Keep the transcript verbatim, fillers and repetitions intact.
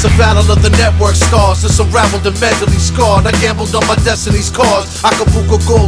a battle of the network stars. It's unraveled and mentally scarred. I gambled on my destiny's cause. Acapulco Gold